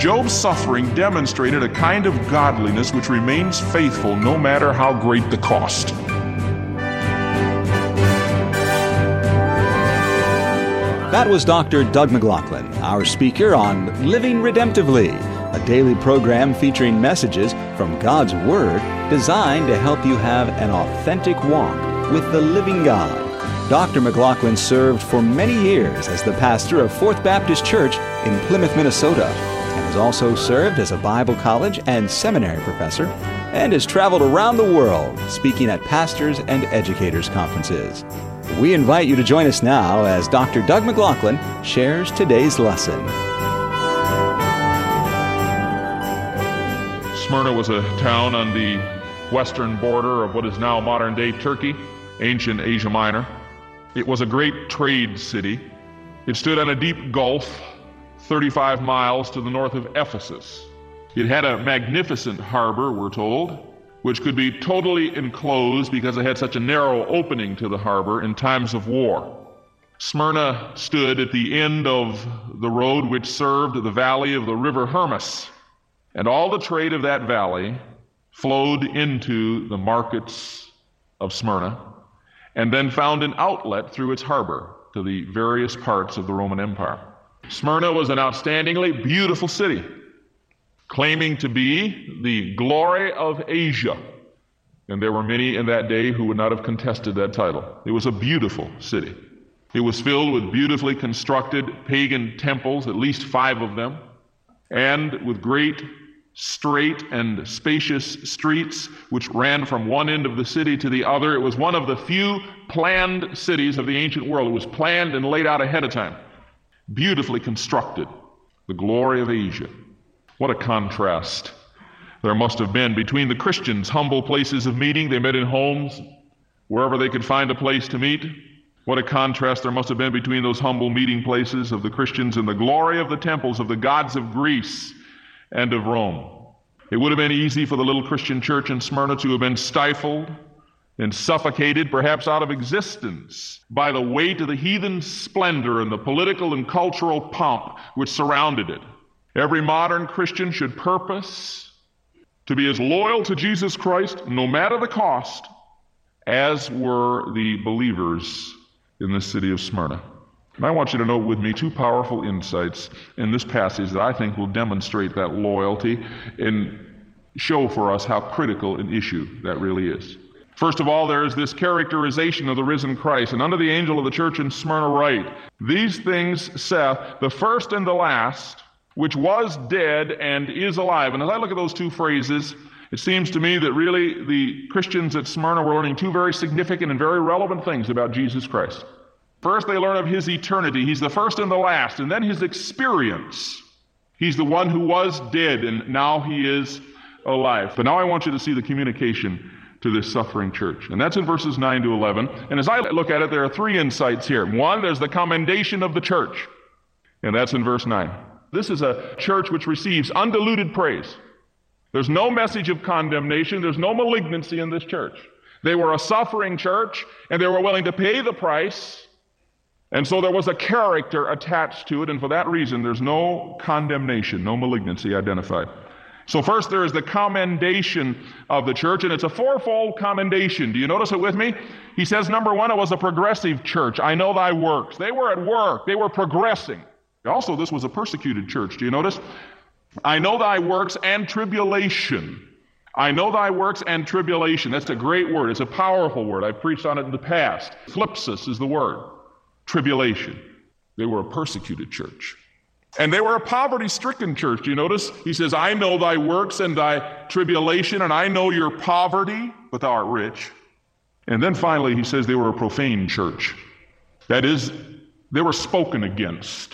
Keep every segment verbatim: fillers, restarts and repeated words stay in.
Job's suffering demonstrated a kind of godliness which remains faithful no matter how great the cost. That was Doctor Doug McLaughlin, our speaker on Living Redemptively, a daily program featuring messages from God's Word designed to help you have an authentic walk with the living God. Doctor McLaughlin served for many years as the pastor of Fourth Baptist Church in Plymouth, Minnesota, and has also served as a Bible college and seminary professor, and has traveled around the world speaking at pastors' and educators' conferences. We invite you to join us now as Doctor Doug McLaughlin shares today's lesson. Smyrna was a town on the western border of what is now modern-day Turkey, ancient Asia Minor. It was a great trade city. It stood on a deep gulf, thirty-five miles to the north of Ephesus. It had a magnificent harbor, we're told, which could be totally enclosed because it had such a narrow opening to the harbor in times of war. Smyrna stood at the end of the road which served the valley of the river Hermus, and all the trade of that valley flowed into the markets of Smyrna, and then found an outlet through its harbor to the various parts of the Roman Empire. Smyrna was an outstandingly beautiful city, claiming to be the glory of Asia. And there were many in that day who would not have contested that title. It was a beautiful city. It was filled with beautifully constructed pagan temples, at least five of them, and with great straight and spacious streets which ran from one end of the city to the other. It was one of the few planned cities of the ancient world. It was planned and laid out ahead of time, beautifully constructed, the glory of Asia. What a contrast there must have been between the Christians' humble places of meeting. They met in homes, wherever they could find a place to meet. What a contrast there must have been between those humble meeting places of the Christians and the glory of the temples of the gods of Greece and of Rome. It would have been easy for the little Christian church in Smyrna to have been stifled and suffocated, perhaps out of existence, by the weight of the heathen splendor and the political and cultural pomp which surrounded it. Every modern Christian should purpose to be as loyal to Jesus Christ, no matter the cost, as were the believers in the city of Smyrna. And I want you to note with me two powerful insights in this passage that I think will demonstrate that loyalty and show for us how critical an issue that really is. First of all, there is this characterization of the risen Christ. And under the angel of the church in Smyrna write, "These things saith the first and the last, which was dead and is alive." And as I look at those two phrases, it seems to me that really the Christians at Smyrna were learning two very significant and very relevant things about Jesus Christ. First, they learn of his eternity. He's the first and the last. And then his experience. He's the one who was dead, and now he is alive. But now I want you to see the communication to this suffering church. And that's in verses nine to eleven. And as I look at it, there are three insights here. One, there's the commendation of the church. And that's in verse nine. This is a church which receives undiluted praise. There's no message of condemnation. There's no malignancy in this church. They were a suffering church, and they were willing to pay the price. And so there was a character attached to it, and for that reason, there's no condemnation, no malignancy identified. So first, there is the commendation of the church, and it's a fourfold commendation. Do you notice it with me? He says, number one, it was a progressive church. I know thy works. They were at work. They were progressing. Also, this was a persecuted church. Do you notice? I know thy works and tribulation. I know thy works and tribulation. That's a great word. It's a powerful word. I've preached on it in the past. Thlipsis is the word. Tribulation. They were a persecuted church. And they were a poverty-stricken church. Do you notice? He says, I know thy works and thy tribulation, and I know your poverty, but thou art rich. And then finally, he says they were a profane church. That is, they were spoken against.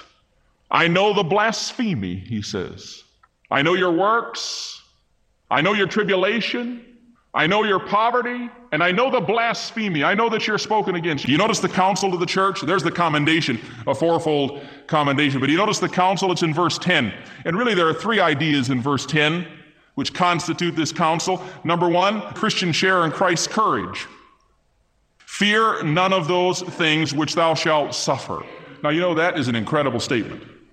I know the blasphemy, he says. I know your works. I know your tribulation. I know your poverty, and I know the blasphemy. I know that you're spoken against. Do you notice the counsel of the church? There's the commendation, a fourfold commendation. But do you notice the counsel? It's in verse ten. And really there are three ideas in verse ten which constitute this counsel. Number one, Christian share in Christ's courage. Fear none of those things which thou shalt suffer. Now you know that is an incredible statement.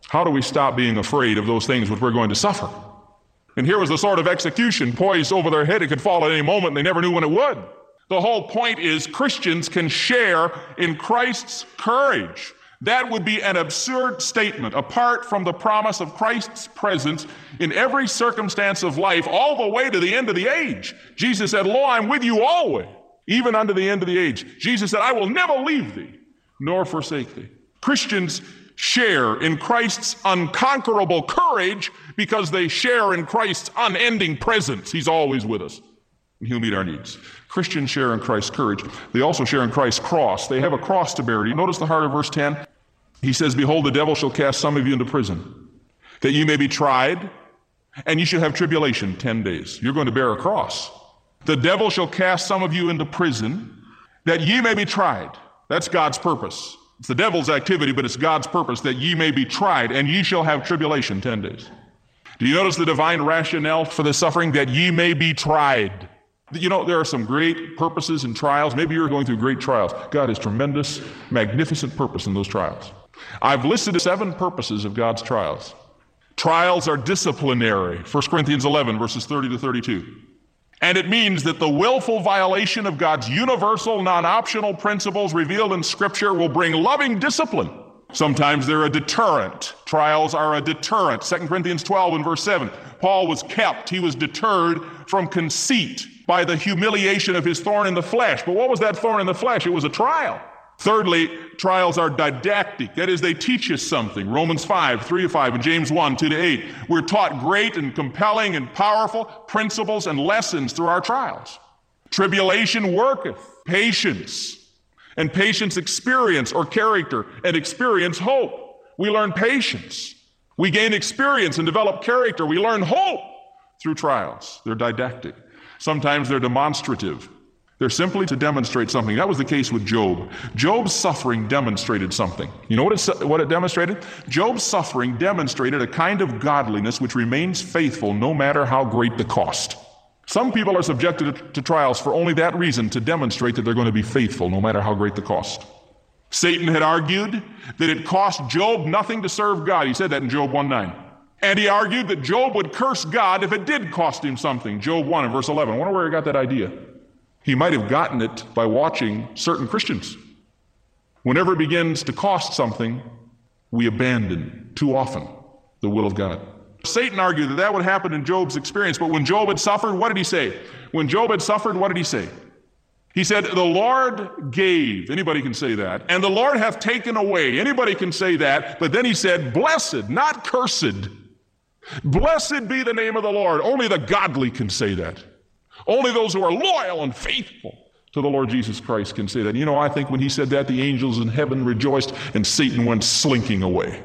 How do we stop being afraid of those things which we're going to suffer? And here was the sort of execution poised over their head. It could fall at any moment, and they never knew when it would. The whole point is Christians can share in Christ's courage. That would be an absurd statement apart from the promise of Christ's presence in every circumstance of life all the way to the end of the age. Jesus said, "Lo, I'm with you always, even unto the end of the age." Jesus said, "I will never leave thee nor forsake thee." Christians share in Christ's unconquerable courage because they share in Christ's unending presence. He's always with us, and he'll meet our needs. Christians share in Christ's courage. They also share in Christ's cross. They have a cross to bear. Do you notice the heart of verse ten? He says, "Behold, the devil shall cast some of you into prison, that you may be tried, and you shall have tribulation ten days. You're going to bear a cross. "The devil shall cast some of you into prison, that ye may be tried." That's God's purpose. It's the devil's activity, but it's God's purpose, that ye may be tried, and ye shall have tribulation ten days. Do you notice the divine rationale for the suffering? That ye may be tried. You know, there are some great purposes in trials. Maybe you're going through great trials. God has tremendous, magnificent purpose in those trials. I've listed seven purposes of God's trials. Trials are disciplinary. First Corinthians eleven, verses thirty to thirty-two. And it means that the willful violation of God's universal, non-optional principles revealed in Scripture will bring loving discipline. Sometimes they're a deterrent. Trials are a deterrent. Second Corinthians twelve and verse seven. Paul was kept. He was deterred from conceit by the humiliation of his thorn in the flesh. But what was that thorn in the flesh? It was a trial. Thirdly, trials are didactic. That is, they teach us something. Romans five, three to five, and James one, two to eight. We're taught great and compelling and powerful principles and lessons through our trials. Tribulation worketh patience, and patience experience or character, and experience hope. We learn patience. We gain experience and develop character. We learn hope through trials. They're didactic. Sometimes they're demonstrative. They're simply to demonstrate something. That was the case with Job. Job's suffering demonstrated something. You know what it, what it demonstrated? Job's suffering demonstrated a kind of godliness which remains faithful no matter how great the cost. Some people are subjected to, to trials for only that reason, to demonstrate that they're going to be faithful no matter how great the cost. Satan had argued that it cost Job nothing to serve God. He said that in Job one nine. And he argued that Job would curse God if it did cost him something. Job one and verse eleven. I wonder where he got that idea. He might have gotten it by watching certain Christians. Whenever it begins to cost something, we abandon too often the will of God. Satan argued that that would happen in Job's experience, but when Job had suffered, what did he say? When Job had suffered, what did he say? He said, "The Lord gave." Anybody can say that. "And the Lord hath taken away." Anybody can say that. But then he said, "Blessed," not cursed. "Blessed be the name of the Lord." Only the godly can say that. Only those who are loyal and faithful to the Lord Jesus Christ can say that. You know, I think when he said that, the angels in heaven rejoiced and Satan went slinking away.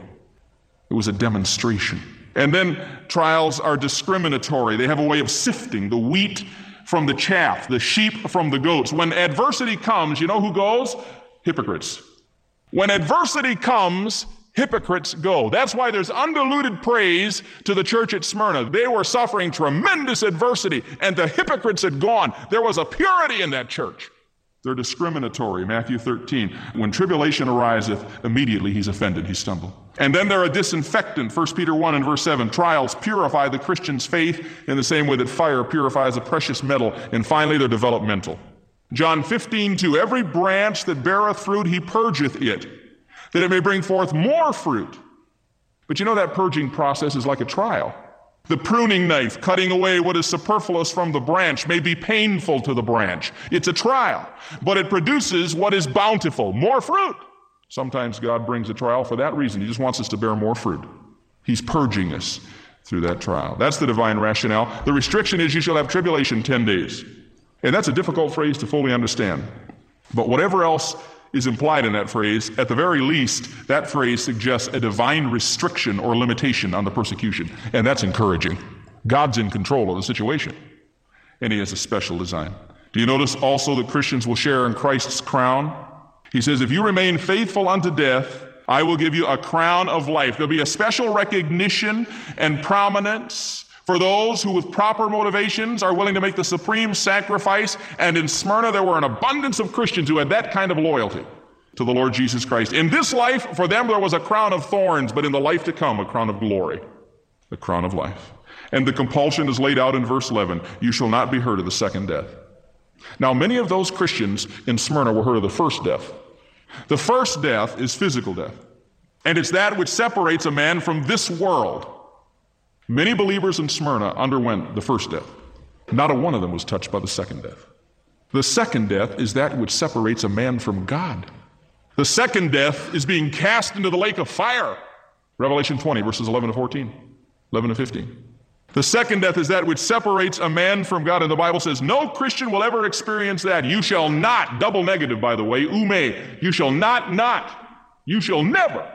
It was a demonstration. And then trials are discriminatory. They have a way of sifting the wheat from the chaff, the sheep from the goats. When adversity comes, you know who goes? Hypocrites. When adversity comes, hypocrites go. That's why there's undiluted praise to the church at Smyrna. They were suffering tremendous adversity, and the hypocrites had gone. There was a purity in that church. They're discriminatory. Matthew thirteen. When tribulation ariseth, immediately he's offended, he stumbled. And then they're a disinfectant. First Peter one and verse seven. Trials purify the Christian's faith in the same way that fire purifies a precious metal. And finally, they're developmental. John fifteen two. Every branch that beareth fruit, he purgeth it, that it may bring forth more fruit. But you know, that purging process is like a trial. The pruning knife, cutting away what is superfluous from the branch, may be painful to the branch. It's a trial, but it produces what is bountiful, more fruit. Sometimes God brings a trial for that reason. He just wants us to bear more fruit. He's purging us through that trial. That's the divine rationale. The restriction is, you shall have tribulation ten days. And that's a difficult phrase to fully understand. But whatever else is implied in that phrase, at the very least, that phrase suggests a divine restriction or limitation on the persecution. And that's encouraging. God's in control of the situation, and he has a special design. Do you notice also that Christians will share in Christ's crown? He says, if you remain faithful unto death, I will give you a crown of life. There'll be a special recognition and prominence for those who with proper motivations are willing to make the supreme sacrifice. And in Smyrna, there were an abundance of Christians who had that kind of loyalty. to the Lord Jesus Christ. In this life, for them there was a crown of thorns, but in the life to come, a crown of glory, the crown of life. And the compulsion is laid out in verse eleven. You shall not be hurt of the second death. Now, many of those Christians in Smyrna were hurt of the first death. The first death is physical death, and it's that which separates a man from this world. Many believers in Smyrna underwent the first death. Not a one of them was touched by the second death. The second death is that which separates a man from God. The second death is being cast into the lake of fire. Revelation twenty, verses eleven to fourteen, eleven to fifteen. The second death is that which separates a man from God. And the Bible says no Christian will ever experience that. You shall not, double negative by the way, ume, you shall not, not, you shall never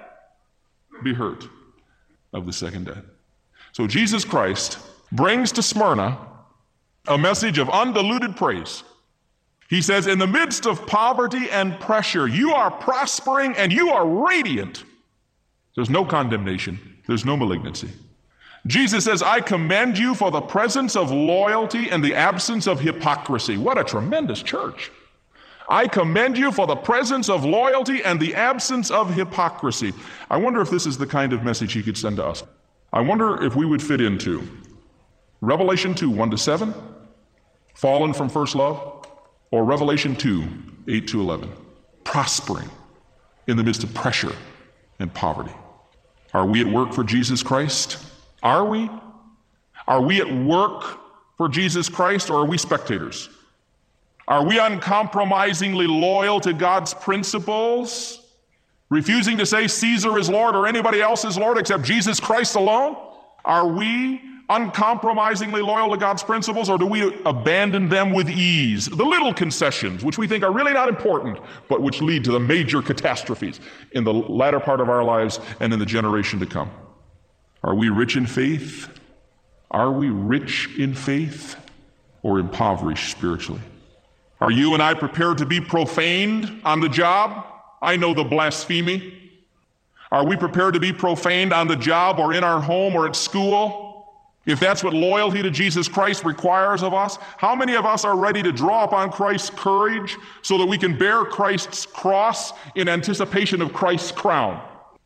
be hurt of the second death. So Jesus Christ brings to Smyrna a message of undiluted praise. He says, in the midst of poverty and pressure, you are prospering and you are radiant. There's no condemnation. There's no malignancy. Jesus says, I commend you for the presence of loyalty and the absence of hypocrisy. What a tremendous church. I commend you for the presence of loyalty and the absence of hypocrisy. I wonder if this is the kind of message he could send to us. I wonder if we would fit into Revelation two, one to seven, fallen from first love, or Revelation two, eight to eleven, prospering in the midst of pressure and poverty. Are we at work for Jesus Christ? Are we? Are we at work for Jesus Christ, or are we spectators? Are we uncompromisingly loyal to God's principles, refusing to say Caesar is Lord or anybody else is Lord except Jesus Christ alone? Are we uncompromisingly loyal to God's principles, or do we abandon them with ease? The little concessions, which we think are really not important, but which lead to the major catastrophes in the latter part of our lives and in the generation to come. Are we rich in faith? Are we rich in faith or impoverished spiritually? Are you and I prepared to be profaned on the job? I know the blasphemy. Are we prepared to be profaned on the job or in our home or at school? If that's what loyalty to Jesus Christ requires of us, how many of us are ready to draw upon Christ's courage so that we can bear Christ's cross in anticipation of Christ's crown?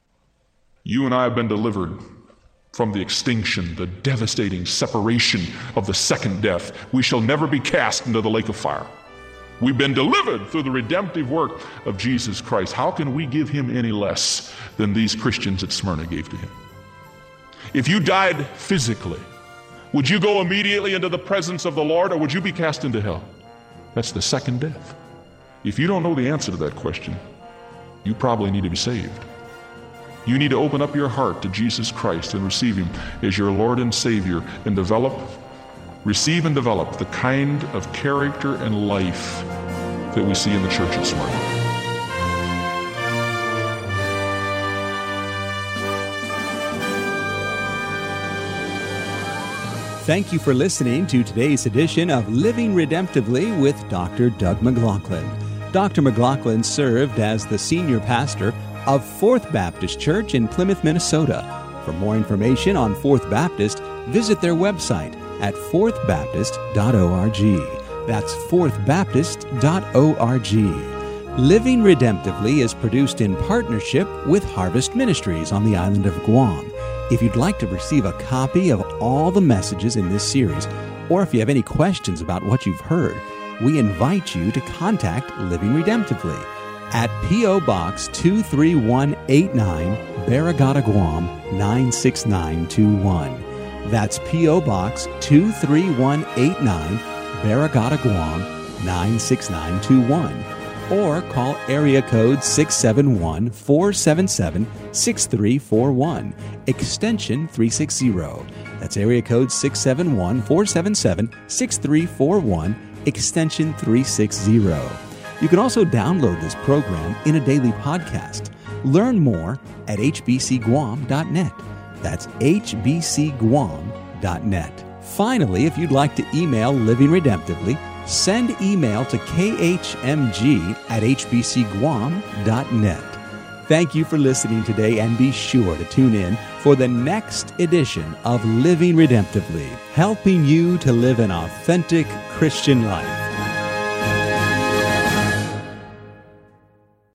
You and I have been delivered from the extinction, the devastating separation of the second death. We shall never be cast into the lake of fire. We've been delivered through the redemptive work of Jesus Christ. How can we give him any less than these Christians at Smyrna gave to him? If you died physically, would you go immediately into the presence of the Lord, or would you be cast into hell? That's the second death. If you don't know the answer to that question, you probably need to be saved. You need to open up your heart to Jesus Christ and receive him as your Lord and Savior, and develop, receive and develop the kind of character and life that we see in the church at Smyrna. Thank you for listening to today's edition of Living Redemptively with Doctor Doug McLaughlin. Doctor McLaughlin served as the senior pastor of Fourth Baptist Church in Plymouth, Minnesota. For more information on Fourth Baptist, visit their website at fourth baptist dot org. That's fourth baptist dot org. Living Redemptively is produced in partnership with Harvest Ministries on the island of Guam. If you'd like to receive a copy of all the messages in this series, or if you have any questions about what you've heard, we invite you to contact Living Redemptively at P O. Box two three one eight nine, Barragata, Guam nine six nine two one. That's P O. Box two three one eight nine, Barragata, Guam nine six nine two one. Or call area code six seven one, four seven seven, six three four one, extension three sixty. That's area code six seven one, four seven seven, six three four one, extension three sixty. You can also download this program in a daily podcast. Learn more at h b c guam dot net. That's h b c guam dot net. Finally, if you'd like to email Living Redemptively, send email to k h m g at h b c guam dot net. Thank you for listening today, and be sure to tune in for the next edition of Living Redemptively, helping you to live an authentic Christian life.